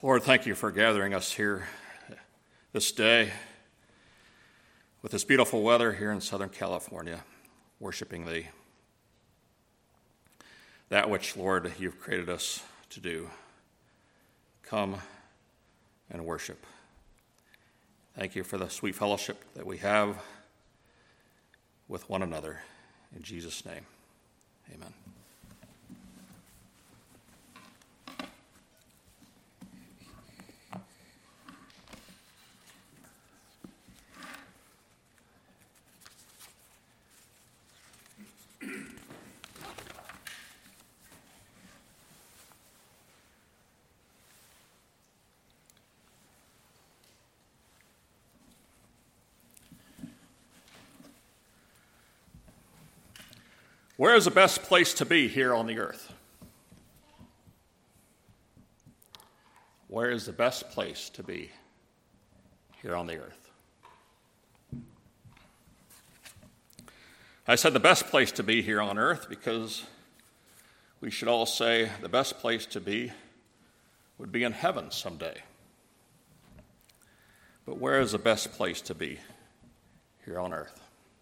Lord, thank you for gathering us here this day with this beautiful weather here in Southern California, worshiping Thee. That which, Lord, you've created us to do. Come and worship. Thank you for the sweet fellowship that we have with one another. In Jesus' name, amen. Where is the best place to be here on the earth? Where is the best place to be here on the earth? I said the best place to be here on earth because we should all say the best place to be would be in heaven someday. But where is the best place to be here on earth?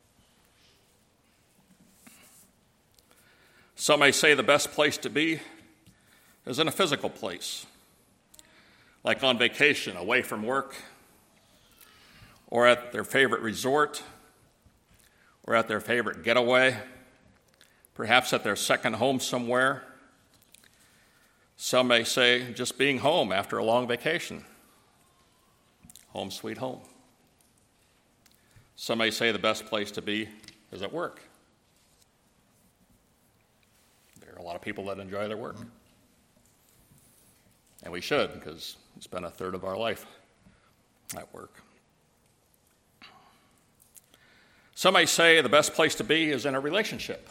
Some may say the best place to be is in a physical place, like on vacation, away from work, or at their favorite resort, or at their favorite getaway, perhaps at their second home somewhere. Some may say just being home after a long vacation. Home sweet home. Some may say the best place to be is at work. A lot of people that enjoy their work. And we should, because we spend a third of our life at work. Some may say the best place to be is in a relationship.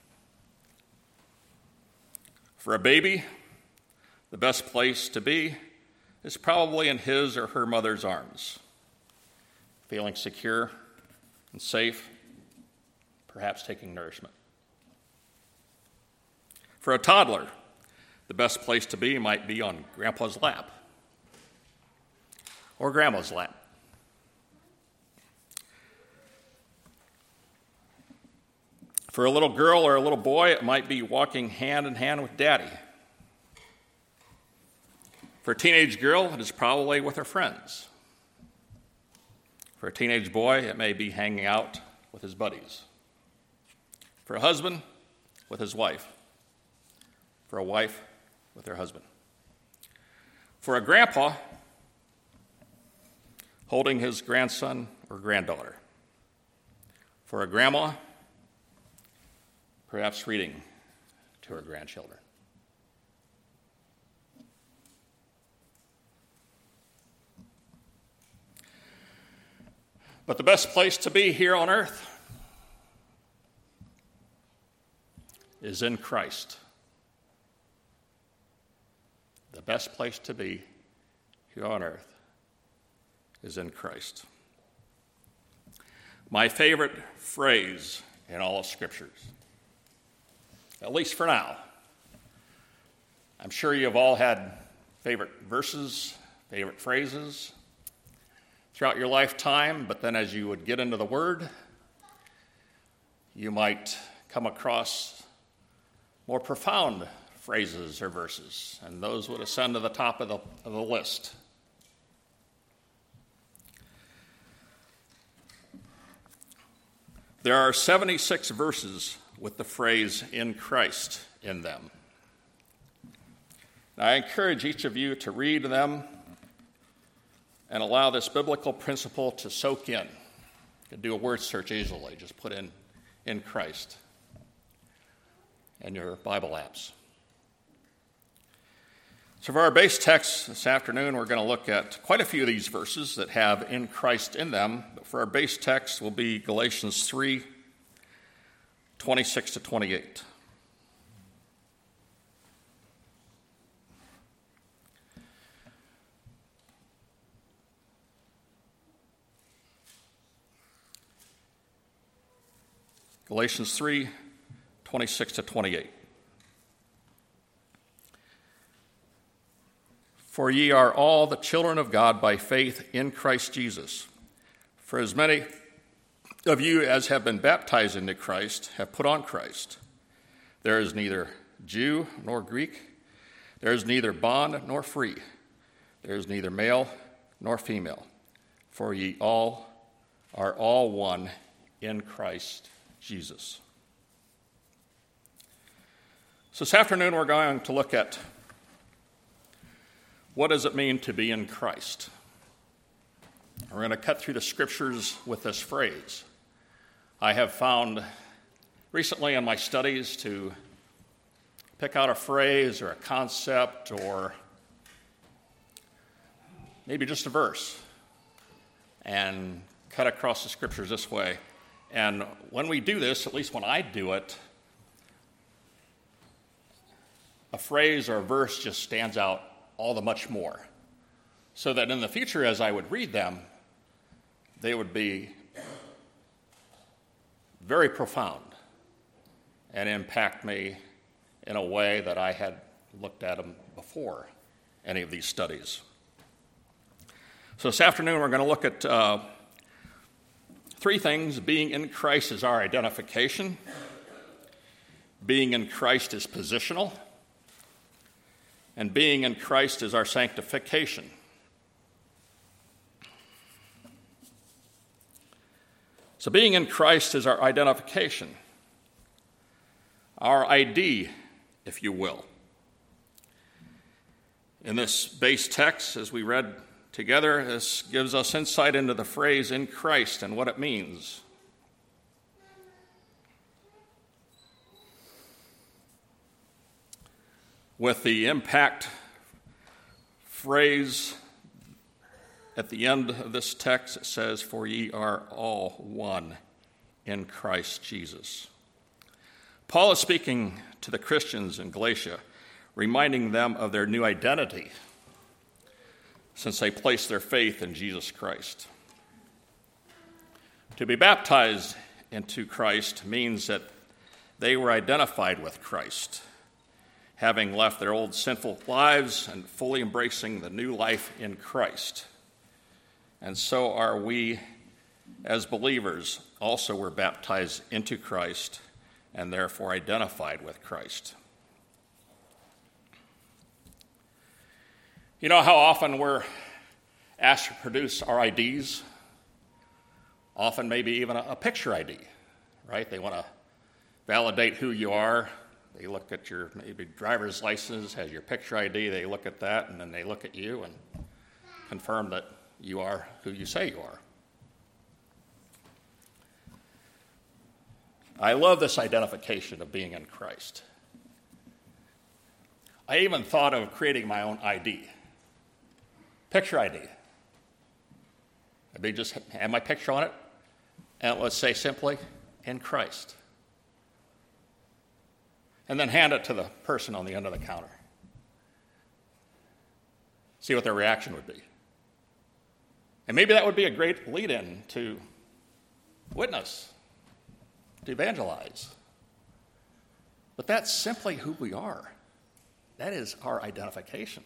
For a baby, the best place to be is probably in his or her mother's arms, feeling secure and safe, perhaps taking nourishment. For a toddler, the best place to be might be on Grandpa's lap or Grandma's lap. For a little girl or a little boy, it might be walking hand in hand with Daddy. For a teenage girl, it is probably with her friends. For a teenage boy, it may be hanging out with his buddies. For a husband, with his wife. For a wife, with her husband. For a grandpa, holding his grandson or granddaughter. For a grandma, perhaps reading to her grandchildren. But the best place to be here on earth is in Christ. The best place to be here on earth is in Christ. My favorite phrase in all of Scriptures, at least for now. I'm sure you've all had favorite verses, favorite phrases throughout your lifetime, but then as you would get into the Word, you might come across more profound phrases or verses, and those would ascend to the top of the list. There are 76 verses with the phrase "in Christ" in them. Now, I encourage each of you to read them and allow this biblical principle to soak in. You can do a word search easily. Just put in Christ in your Bible apps. So for our base text this afternoon, we're going to look at quite a few of these verses that have "in Christ" in them. But for our base text will be Galatians 3, 26 to 28. Galatians 3, 26 to 28. For ye are all the children of God by faith in Christ Jesus. For as many of you as have been baptized into Christ have put on Christ. There is neither Jew nor Greek. There is neither bond nor free. There is neither male nor female. For ye all are all one in Christ Jesus. So this afternoon we're going to look at what does it mean to be in Christ. We're going to cut through the scriptures with this phrase. I have found recently in my studies to pick out a phrase or a concept or maybe just a verse and cut across the scriptures this way. And when we do this, at least when I do it, a phrase or a verse just stands out all the much more, so that in the future, as I would read them, they would be very profound and impact me in a way that I had looked at them before any of these studies. So this afternoon, we're going to look at three things. Being in Christ is our identification. Being in Christ is positional. And being in Christ is our sanctification. So being in Christ is our identification, our ID, if you will. In this base text, as we read together, this gives us insight into the phrase in Christ and what it means. With the impact phrase at the end of this text, it says, "For ye are all one in Christ Jesus." Paul is speaking to the Christians in Galatia, reminding them of their new identity since they placed their faith in Jesus Christ. To be baptized into Christ means that they were identified with Christ, having left their old sinful lives and fully embracing the new life in Christ. And so are we, as believers, also were baptized into Christ and therefore identified with Christ. You know how often we're asked to produce our IDs? Often maybe even a picture ID, right? They want to validate who you are. They look at your maybe driver's license, has your picture ID, they look at that, and then they look at you and confirm that you are who you say you are. I love this identification of being in Christ. I even thought of creating my own ID, picture ID. I'd just have my picture on it, and let's say simply, in Christ. And then hand it to the person on the end of the counter. See what their reaction would be. And maybe that would be a great lead-in to witness, to evangelize. But that's simply who we are. That is our identification.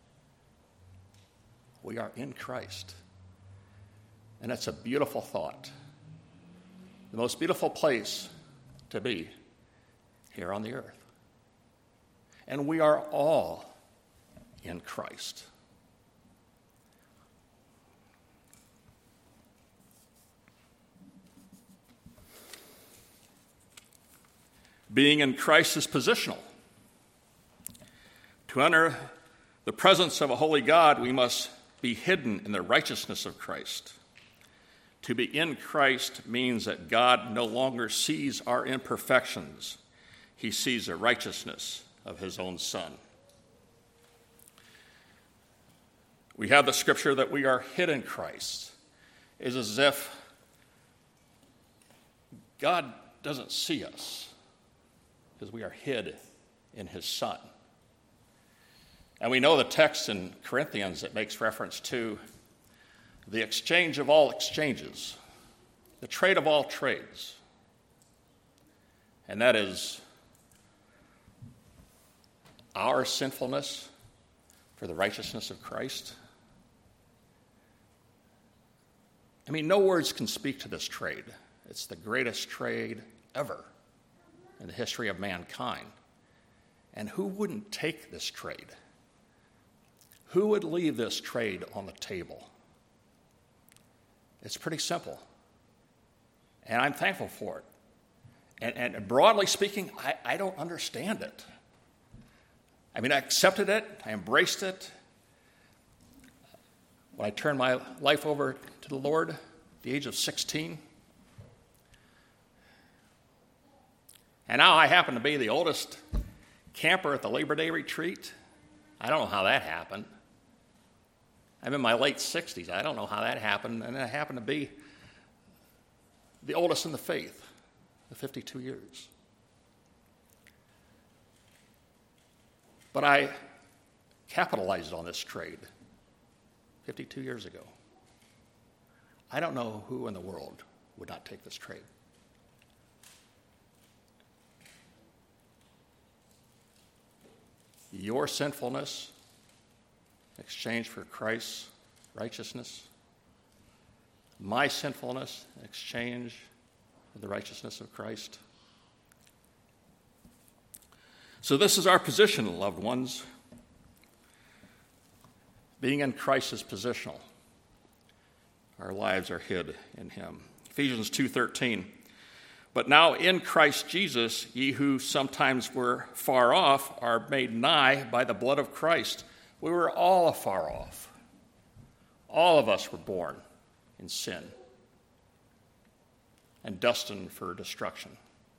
We are in Christ. And that's a beautiful thought. The most beautiful place to be here on the earth. And we are all in Christ. Being in Christ is positional. To enter the presence of a holy God, we must be hidden in the righteousness of Christ. To be in Christ means that God no longer sees our imperfections. He sees the righteousness of his own Son. We have the scripture that we are hid in Christ. It's as if God doesn't see us because we are hid in his Son. And we know the text in Corinthians that makes reference to the exchange of all exchanges, the trade of all trades. And that is our sinfulness for the righteousness of Christ? I mean, no words can speak to this trade. It's the greatest trade ever in the history of mankind. And who wouldn't take this trade? Who would leave this trade on the table? It's pretty simple. And I'm thankful for it. And broadly speaking, I don't understand it. I mean, I accepted it. I embraced it. When I turned my life over to the Lord at the age of 16. And now I happen to be the oldest camper at the Labor Day retreat. I don't know how that happened. I'm in my late 60s. I don't know how that happened. And I happen to be the oldest in the faith, the 52 years. But I capitalized on this trade 52 years ago. I don't know who in the world would not take this trade. Your sinfulness in exchange for Christ's righteousness. My sinfulness in exchange for the righteousness of Christ. So this is our position, loved ones. Being in Christ is positional. Our lives are hid in him. Ephesians 2:13. But now in Christ Jesus, ye who sometimes were far off are made nigh by the blood of Christ. We were all afar off. All of us were born in sin and destined for destruction.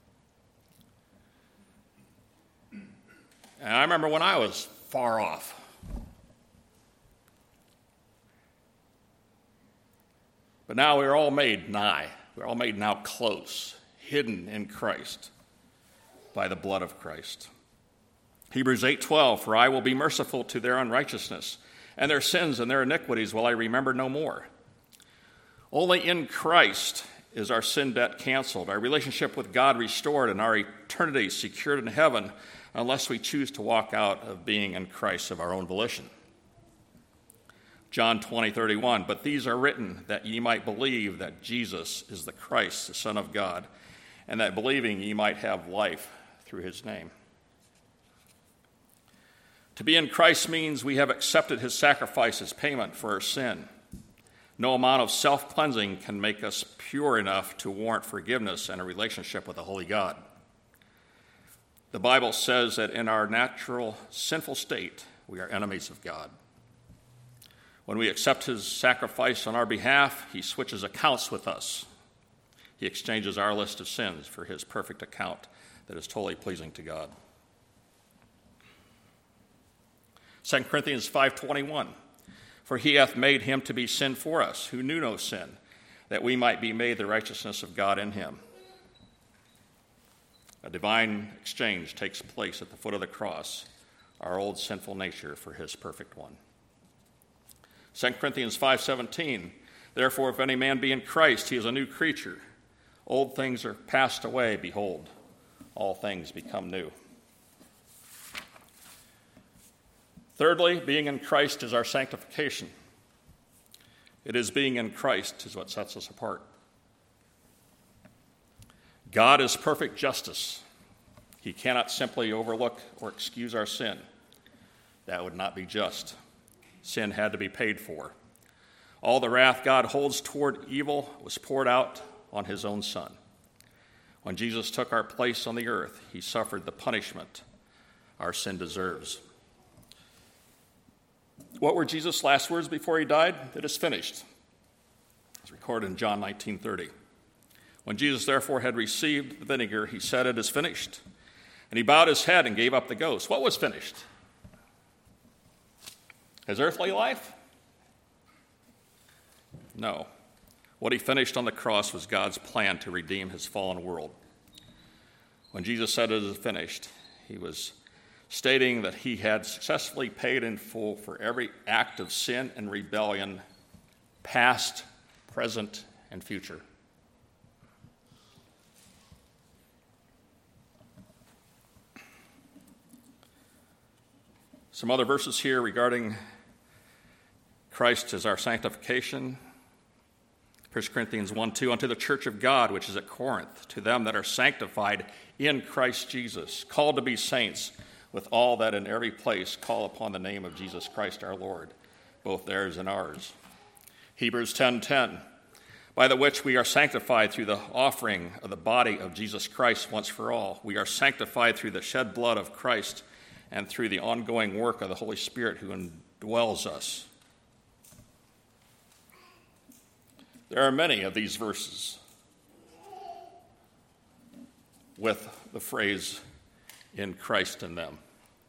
And I remember when I was far off. But now we're all made nigh. We're all made now close, hidden in Christ by the blood of Christ. Hebrews 8:12, for I will be merciful to their unrighteousness, and their sins and their iniquities will I remember no more. Only in Christ is our sin debt canceled, our relationship with God restored, and our eternity secured in heaven, unless we choose to walk out of being in Christ of our own volition. John 20:31, but these are written that ye might believe that Jesus is the Christ, the Son of God, and that believing ye might have life through his name. To be in Christ means we have accepted his sacrifice as payment for our sin. No amount of self-cleansing can make us pure enough to warrant forgiveness and a relationship with the holy God. The Bible says that in our natural sinful state, we are enemies of God. When we accept his sacrifice on our behalf, he switches accounts with us. He exchanges our list of sins for his perfect account that is totally pleasing to God. 2 Corinthians 5:21, for he hath made him to be sin for us, who knew no sin, that we might be made the righteousness of God in him. A divine exchange takes place at the foot of the cross, our old sinful nature for his perfect one. 2 Corinthians 5:17, therefore if any man be in Christ, he is a new creature. Old things are passed away, behold, all things become new. Thirdly, being in Christ is our sanctification. It is being in Christ is what sets us apart. God is perfect justice. He cannot simply overlook or excuse our sin. That would not be just. Sin had to be paid for. All the wrath God holds toward evil was poured out on his own Son. When Jesus took our place on the earth, he suffered the punishment our sin deserves. What were Jesus' last words before he died? It is finished. It's recorded in John 19:30. When Jesus therefore had received the vinegar, he said, it is finished. And he bowed his head and gave up the ghost. What was finished? His earthly life? No. What he finished on the cross was God's plan to redeem his fallen world. When Jesus said it is finished, he was stating that he had successfully paid in full for every act of sin and rebellion, past, present, and future. Some other verses here regarding Christ as our sanctification. 1 Corinthians 1:2, unto the church of God, which is at Corinth, to them that are sanctified in Christ Jesus, called to be saints, with all that in every place call upon the name of Jesus Christ our Lord, both theirs and ours. Hebrews 10:10, by the which we are sanctified through the offering of the body of Jesus Christ once for all. We are sanctified through the shed blood of Christ and through the ongoing work of the Holy Spirit who indwells us. There are many of these verses with the phrase, in Christ in them.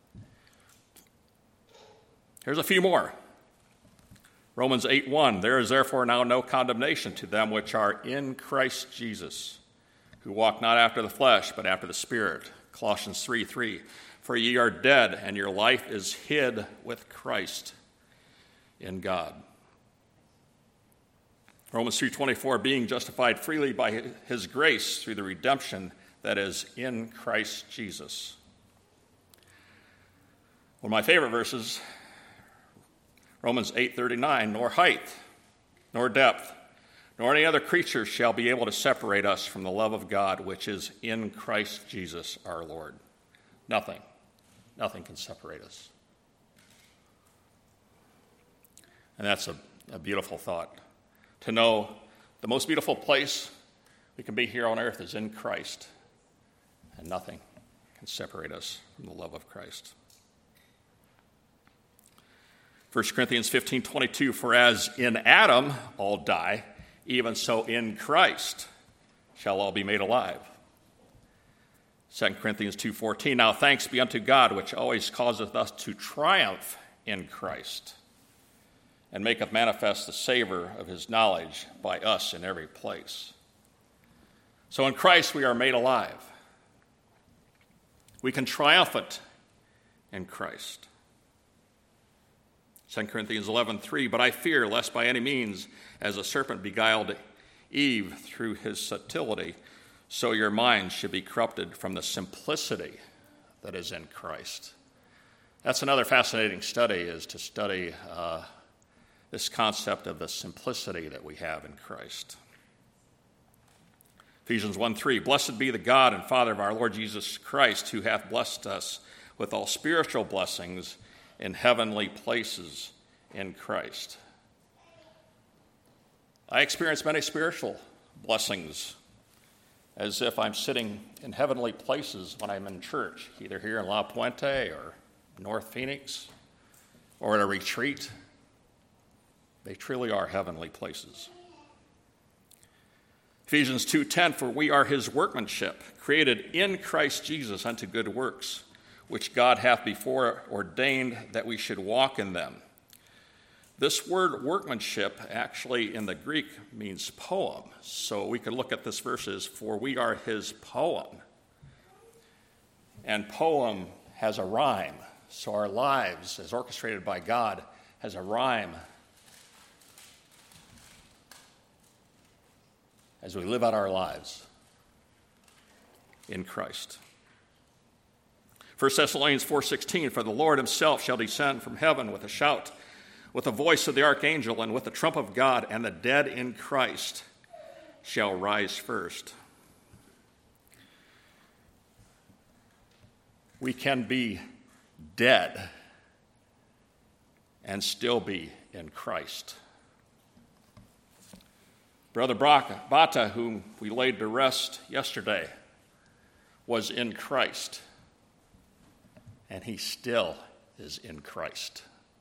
Here's a few more. Romans 8:1, there is therefore now no condemnation to them which are in Christ Jesus, who walk not after the flesh, but after the Spirit. Colossians 3:3, for ye are dead, and your life is hid with Christ in God. Romans 3:24, being justified freely by his grace through the redemption that is in Christ Jesus. One of my favorite verses, Romans 8:39, nor height, nor depth, nor any other creature shall be able to separate us from the love of God, which is in Christ Jesus our Lord. Nothing can separate us. And that's a beautiful thought. To know the most beautiful place we can be here on earth is in Christ, and nothing can separate us from the love of Christ. 1 Corinthians 15:22, for as in Adam all die, even so in Christ shall all be made alive. 2 Corinthians 2:14, now thanks be unto God, which always causeth us to triumph in Christ, and maketh manifest the savor of his knowledge by us in every place. So in Christ we are made alive. We can triumphant in Christ. 2 Corinthians 11:3, but I fear lest by any means, as the serpent beguiled Eve through his subtlety, so your minds should be corrupted from the simplicity that is in Christ. That's another fascinating study, is to study this concept of the simplicity that we have in Christ. Ephesians 1:3, blessed be the God and Father of our Lord Jesus Christ, who hath blessed us with all spiritual blessings in heavenly places in Christ. I experience many spiritual blessings as if I'm sitting in heavenly places when I'm in church, either here in La Puente or North Phoenix or at a retreat. They truly are heavenly places. Ephesians 2:10, for we are his workmanship, created in Christ Jesus unto good works, which God hath before ordained that we should walk in them. This word workmanship actually in the Greek means poem. So we could look at this verse as, for we are his poem. And poem has a rhyme. So our lives, as orchestrated by God, has a rhyme as we live out our lives in Christ. 1 Thessalonians 4:16, for the Lord himself shall descend from heaven with a shout, with the voice of the archangel, and with the trump of God, and the dead in Christ shall rise first. We can be dead and still be in Christ. Brother Bata, whom we laid to rest yesterday, was in Christ, and he still is in Christ.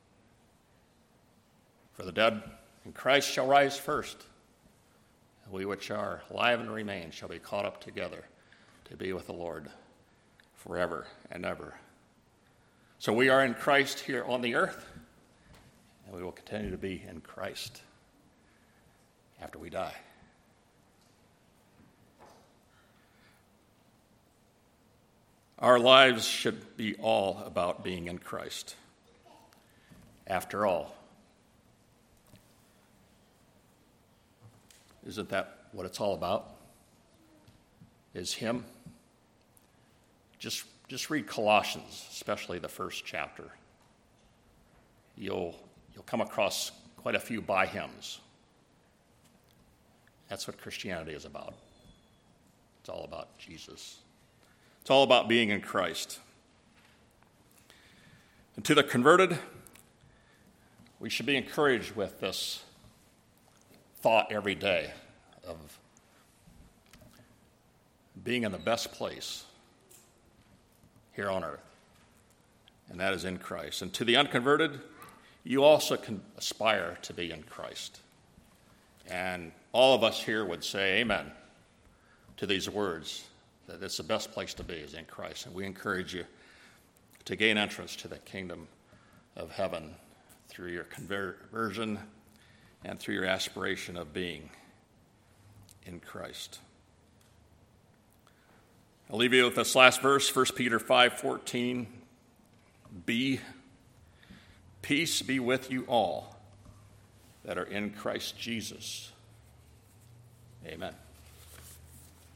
For the dead in Christ shall rise first, and we which are alive and remain shall be caught up together to be with the Lord forever and ever. So we are in Christ here on the earth, and we will continue to be in Christ after we die. Our lives should be all about being in Christ. After all, isn't that what it's all about? Is him? Just read Colossians, especially the first chapter. you'll come across quite a few by hymns. That's what Christianity is about. It's all about Jesus. It's all about being in Christ. And to the converted, we should be encouraged with this thought every day of being in the best place here on earth, and that is in Christ. And to the unconverted, you also can aspire to be in Christ. And all of us here would say amen to these words, that it's the best place to be is in Christ. And we encourage you to gain entrance to the kingdom of heaven through your conversion and through your aspiration of being in Christ. I'll leave you with this last verse, 1 Peter 5:14. Peace be with you all that are in Christ Jesus. Amen.